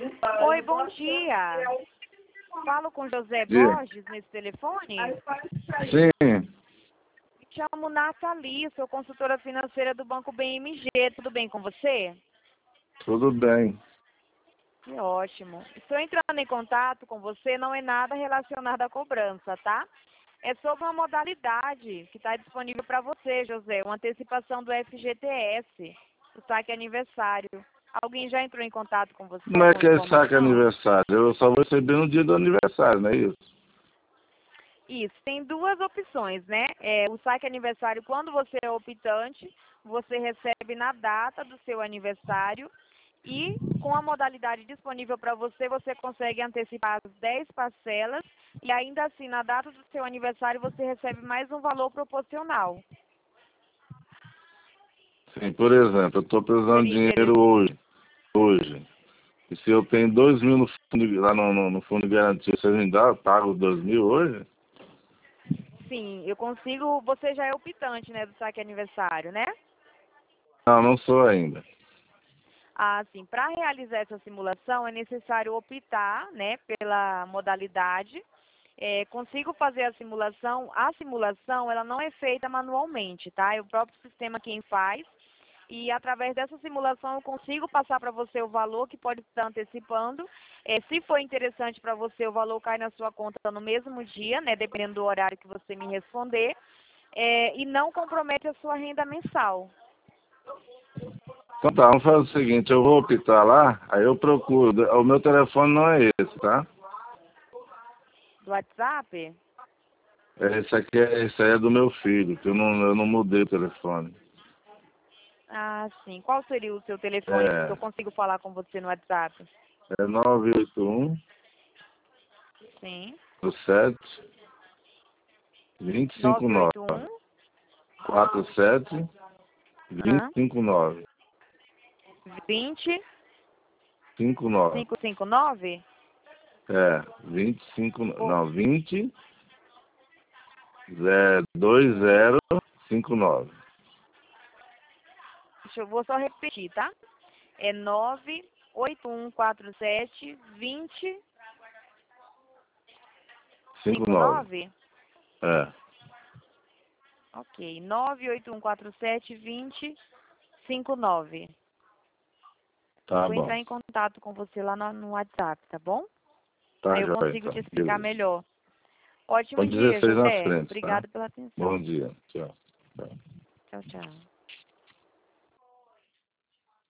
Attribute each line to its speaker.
Speaker 1: Oi, bom dia. Falo com José
Speaker 2: Dia.
Speaker 1: Borges nesse telefone?
Speaker 2: Sim,
Speaker 1: Me chamo Nathalie, sou consultora financeira do Banco BMG. Tudo bem com você?
Speaker 2: tudo bem.
Speaker 1: Que ótimo. Estou entrando em contato com você, não é nada relacionado à cobrança, tá? É sobre uma modalidade que está disponível para você, José, uma antecipação do FGTS, o saque aniversário. Alguém já entrou em contato com você com
Speaker 2: Como é
Speaker 1: alguma
Speaker 2: que é saque
Speaker 1: informação?
Speaker 2: aniversário? Eu só vou receber no dia do aniversário, não é isso?
Speaker 1: Isso, tem duas opções, né? O saque aniversário, quando você é optante, você recebe na data do seu aniversário e com a modalidade disponível para você, você consegue antecipar as 10 parcelas e ainda assim, na data do seu aniversário, você recebe mais um valor proporcional.
Speaker 2: Sim, por exemplo, eu estou precisando de
Speaker 1: Seria
Speaker 2: dinheiro
Speaker 1: interessante.
Speaker 2: hoje. E se eu tenho 2.000 no fundo, lá no fundo de garantia, você me dá, eu pago 2.000 hoje?
Speaker 1: Sim, eu consigo. Você já é optante, né, do saque aniversário, né?
Speaker 2: Não, não sou ainda.
Speaker 1: Ah, sim. Para realizar essa simulação é necessário optar, né, pela modalidade. Consigo fazer a simulação. A simulação, ela não é feita manualmente, tá? É o próprio sistema quem faz. E através dessa simulação eu consigo passar para você o valor que pode estar antecipando. Se for interessante para você, o valor cai na sua conta no mesmo dia, né, dependendo do horário que você me responder. E não compromete a sua renda mensal.
Speaker 2: Então tá, vamos fazer o seguinte, eu vou optar lá, aí eu procuro. O meu telefone não é esse, tá?
Speaker 1: Do WhatsApp?
Speaker 2: Esse aí é do meu filho, que eu não mudei o telefone.
Speaker 1: Ah, sim. Qual seria o seu telefone? Porque eu
Speaker 2: É,
Speaker 1: consigo falar com você no WhatsApp.
Speaker 2: é 981
Speaker 1: Sim.
Speaker 2: 7 259
Speaker 1: 981.
Speaker 2: 47
Speaker 1: Aham.
Speaker 2: 259
Speaker 1: 20
Speaker 2: 59.
Speaker 1: 559?
Speaker 2: É, 25,
Speaker 1: Ou,
Speaker 2: não, 20 2059.
Speaker 1: vou só repetir, tá? É 98147
Speaker 2: 59.
Speaker 1: 2059?
Speaker 2: É,
Speaker 1: Ok. 98147 2059. Eu
Speaker 2: tá
Speaker 1: vou
Speaker 2: bom.
Speaker 1: entrar em contato com você lá no WhatsApp, tá bom?
Speaker 2: Tá
Speaker 1: Aí eu
Speaker 2: joia,
Speaker 1: consigo
Speaker 2: então.
Speaker 1: te explicar
Speaker 2: Beleza.
Speaker 1: melhor. Ótimo
Speaker 2: Com
Speaker 1: dia,
Speaker 2: 16 na
Speaker 1: José.
Speaker 2: frente, tá?
Speaker 1: Obrigada pela
Speaker 2: Bom
Speaker 1: atenção.
Speaker 2: dia. Tchau. Tchau.
Speaker 1: Tchau, tchau.